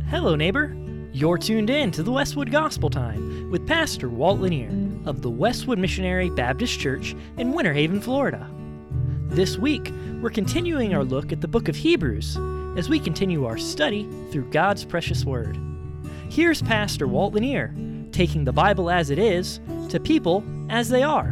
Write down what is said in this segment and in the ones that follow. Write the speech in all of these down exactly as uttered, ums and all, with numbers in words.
Hello, neighbor. You're tuned in to the Westwood Gospel Time with Pastor Walt Lanier of the Westwood Missionary Baptist Church in Winter Haven, Florida. This week, we're continuing our look at the book of Hebrews as we continue our study through God's precious Word. Here's Pastor Walt Lanier taking the Bible as it is to people as they are.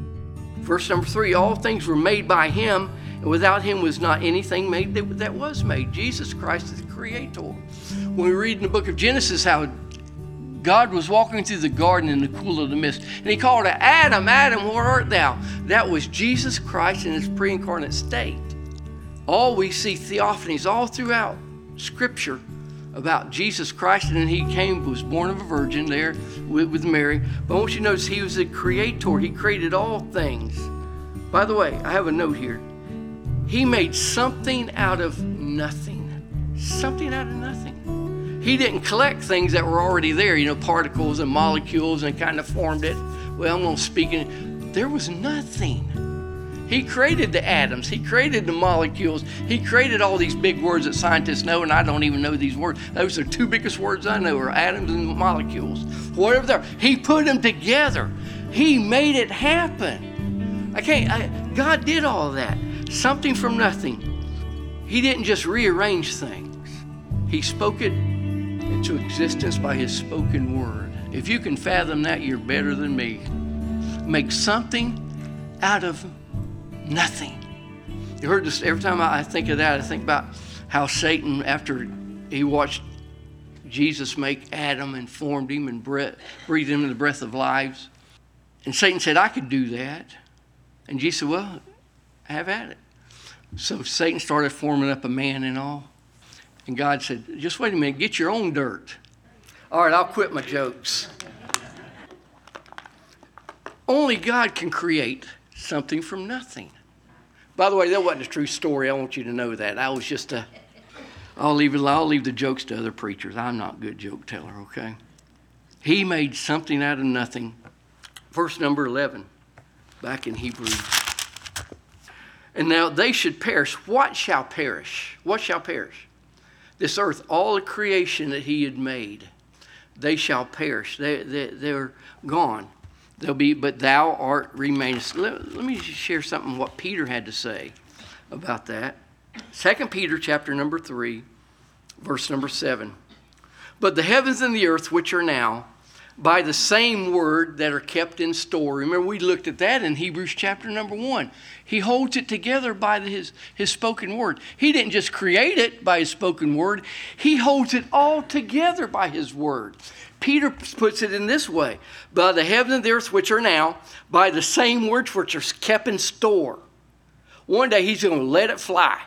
Verse number three, all things were made by Him, and without Him was not anything made that, that was made. Jesus Christ is the Creator. When we read in the book of Genesis how God was walking through the garden in the cool of the mist, and He called to Adam, Adam, where art thou? That was Jesus Christ in His pre-incarnate state. All we see theophanies all throughout Scripture about Jesus Christ, and then He came, was born of a virgin there with, with Mary. But I want you to notice He was the Creator. He created all things. By the way, I have a note here. He made something out of nothing. Something out of nothing. He didn't collect things that were already there, you know, particles and molecules, and kind of formed it. Well, I'm going to speak in, there was nothing. He created the atoms. He created the molecules. He created all these big words that scientists know, and I don't even know these words. Those are two biggest words I know are atoms and molecules. Whatever they are. He put them together. He made it happen. I can't, I, God did all of that. Something from nothing. He didn't just rearrange things. He spoke it into existence by His spoken word. If you can fathom that, you're better than me. Make something out of nothing. You heard this, every time I think of that, I think about how Satan, after he watched Jesus make Adam and formed him and breathed him in the breath of lives, and Satan said, I could do that. And Jesus said, well, have at it. So Satan started forming up a man and all. And God said, just wait a minute, get your own dirt. All right, I'll quit my jokes. Only God can create something from nothing. By the way, that wasn't a true story. I want you to know that. I was just a, I'll leave it, I'll leave the jokes to other preachers. I'm not a good joke teller, okay? He made something out of nothing. Verse number eleven, back in Hebrews. And now they should perish. What shall perish? What shall perish? This earth, all the creation that He had made, they shall perish. They, they, they're gone. They'll be, but thou art remainest. Let, let me share something what Peter had to say about that. Second Peter chapter number three, verse number seven. But the heavens and the earth, which are now, by the same word that are kept in store. Remember, we looked at that in Hebrews chapter number one. He holds it together by his, his spoken word. He didn't just create it by His spoken word. He holds it all together by His word. Peter puts it in this way. By the heaven and the earth, which are now, by the same words which are kept in store. One day He's going to let it fly.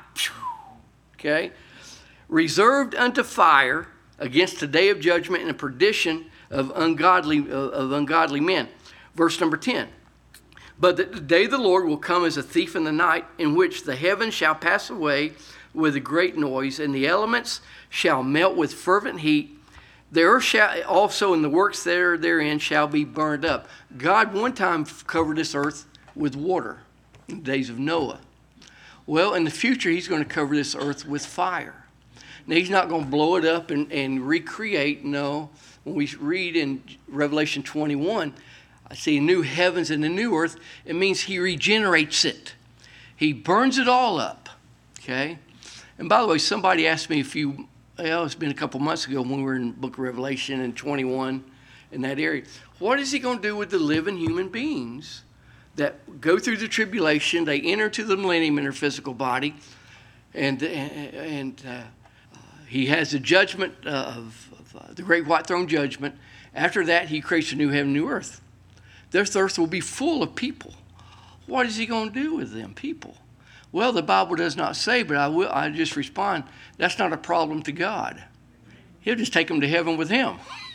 Okay? Reserved unto fire against the day of judgment and the perdition of ungodly of ungodly men. Verse number ten. But the day of the Lord will come as a thief in the night, in which the heavens shall pass away with a great noise, and the elements shall melt with fervent heat. The earth shall also, and the works that are therein shall be burned up. God one time covered this earth with water in the days of Noah. Well, in the future, He's going to cover this earth with fire. Now, He's not going to blow it up and, and recreate, no. When we read in Revelation twenty-one, I see new heavens and a new earth. It means He regenerates it. He burns it all up, okay? And by the way, somebody asked me a few, well, it's been a couple months ago when we were in the book of Revelation in twenty-one, in that area. What is He going to do with the living human beings that go through the tribulation, they enter to the millennium in their physical body, and, and uh, He has the judgment of Uh, the great white throne judgment. After that, He creates a new heaven, new earth. This earth will be full of people. What is He going to do with them people? Well, the Bible does not say, but I will. I just respond, that's not a problem to God. He'll just take them to heaven with Him.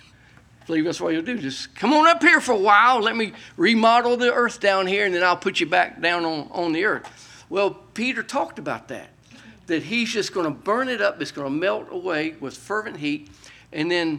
I believe that's what He'll do. Just come on up here for a while. Let me remodel the earth down here, and then I'll put you back down on, on the earth. Well, Peter talked about that, that He's just going to burn it up. It's going to melt away with fervent heat. And then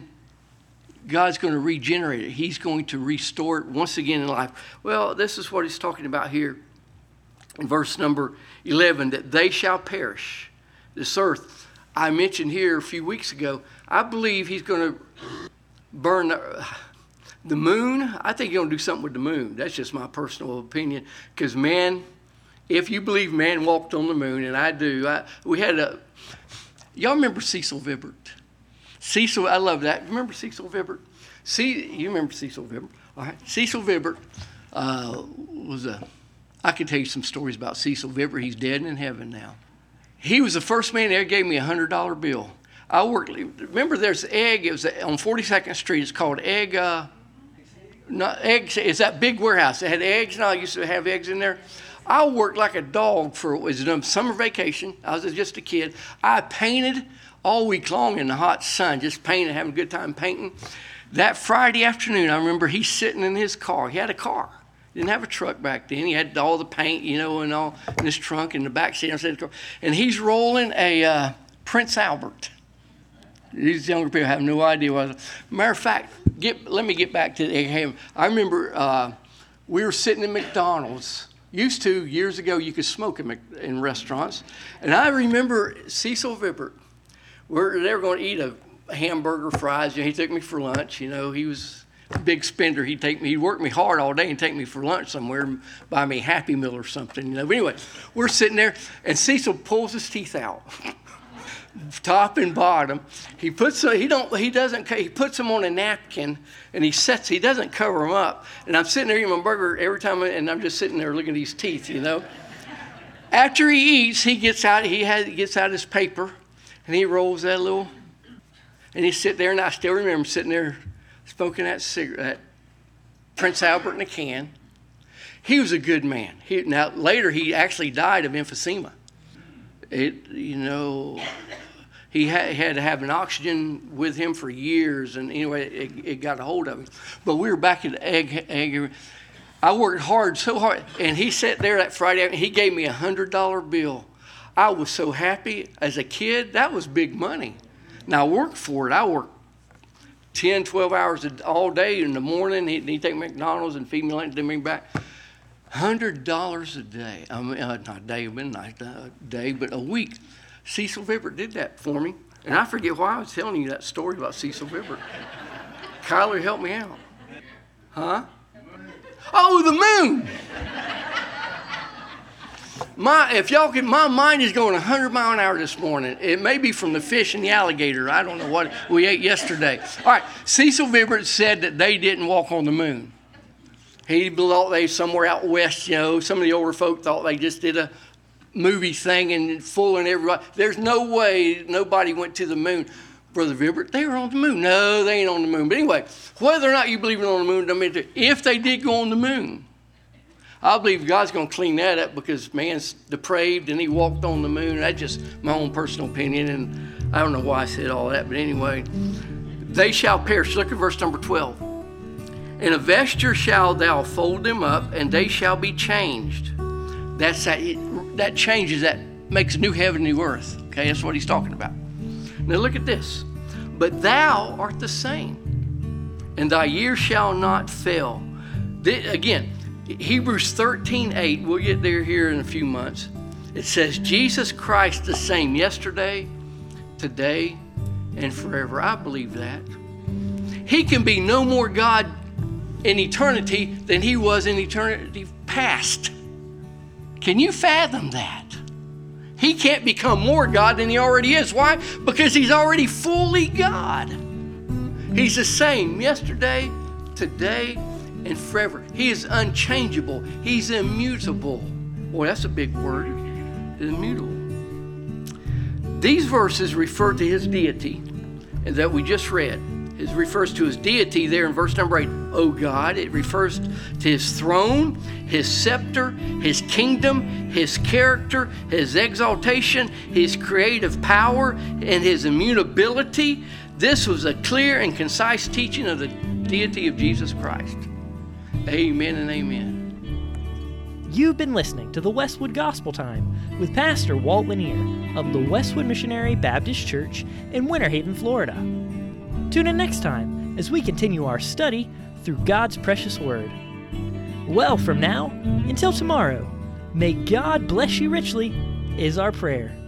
God's going to regenerate it. He's going to restore it once again in life. Well, this is what He's talking about here in verse number eleven, that they shall perish. This earth, I mentioned here a few weeks ago, I believe he's going to burn the, the moon. I think he's going to do something with the moon. That's just my personal opinion. Because, man, if you believe man walked on the moon, and I do, I, we had a, y'all remember Cecil Vibbert? Cecil, I love that. Remember Cecil Vibbert? See, you remember Cecil Vibbert? All right. Cecil Vibbert uh, was a, I could tell you some stories about Cecil Vibbert. He's dead and in heaven now. He was the first man that ever gave me a one hundred dollar bill. I worked, remember there's Egg, it was on forty-second Street, it's called Egg, uh, not Egg, it's that big warehouse. It had eggs, and I used to have eggs in there. I worked like a dog for, it was a summer vacation. I was just a kid. I painted all week long in the hot sun, just painting, having a good time painting. That Friday afternoon, I remember he's sitting in his car. He had a car. He didn't have a truck back then. He had all the paint, you know, and all in his trunk in the back seat. And he's rolling a uh, Prince Albert. These younger people have no idea what. Matter of fact, get, let me get back to the. I remember uh, we were sitting in McDonald's. Used to, years ago, you could smoke in, in restaurants. And I remember Cecil Vibbert. We're, they were going to eat a hamburger, fries. You know, he took me for lunch. You know, he was a big spender. He'd take me, he'd work me hard all day and take me for lunch somewhere, buy me a Happy Meal or something. You know, but anyway, we're sitting there, and Cecil pulls his teeth out. Top and bottom. He puts he don't he doesn't he puts them on a napkin, and he sets he doesn't cover them up. And I'm sitting there eating my burger every time, and I'm just sitting there looking at these teeth, you know. After he eats, he gets out he has he gets out his paper, and he rolls that little, and he sit there, and I still remember sitting there smoking that cigarette, Prince Albert in a can. He was a good man. He, now later he actually died of emphysema. It you know. He had, had to have an oxygen with him for years, and anyway, it, it got a hold of him. But we were back at Egg. Egg. I worked hard, so hard, and he sat there that Friday, and he gave me a one hundred dollar bill. I was so happy. As a kid, that was big money. Now, I worked for it. I worked ten, twelve hours all day in the morning. He'd, he'd take me to McDonald's and feed me lunch, then bring me back. one hundred dollars a day. I mean, uh, not a day, but not a day, but a week. Cecil Vibbert did that for me. And I forget why I was telling you that story about Cecil Vibbert. Kyler, help me out. Huh? Oh, the moon! My, if y'all can, my mind is going one hundred miles an hour this morning. It may be from the fish and the alligator. I don't know what we ate yesterday. All right, Cecil Vibbert said that they didn't walk on the moon. He thought they somewhere out west, you know, some of the older folk thought they just did a movie thing and fooling everybody. There's no way nobody went to the moon. Brother Vibbert, they were on the moon. No, they ain't on the moon. But anyway, whether or not you believe in on the moon, don't mean if they did go on the moon, I believe God's going to clean that up because man's depraved and he walked on the moon. That's just my own personal opinion, and I don't know why I said all that. But anyway, they shall perish. Look at verse number twelve. In a vesture shall thou fold them up, and they shall be changed. That's that. That changes, that makes a new heaven, new earth. Okay, that's what he's talking about. Now look at this. But thou art the same, and thy years shall not fail. This, again, Hebrews thirteen eight, we'll get there here in a few months. It says, Jesus Christ the same yesterday, today, and forever. I believe that. He can be no more God in eternity than he was in eternity past. Can you fathom that? He can't become more God than he already is. Why? Because he's already fully God. He's the same yesterday, today, and forever. He is unchangeable. He's immutable. Boy, that's a big word. Immutable. These verses refer to his deity that we just read. It refers to his deity there in verse number eight. Oh God, it refers to his throne, his scepter, his kingdom, his character, his exaltation, his creative power, and his immutability. This was a clear and concise teaching of the deity of Jesus Christ. Amen and amen. You've been listening to the Westwood Gospel Time with Pastor Walt Lanier of the Westwood Missionary Baptist Church in Winter Haven, Florida. Tune in next time as we continue our study through God's precious Word. Well, from now until tomorrow, may God bless you richly is our prayer.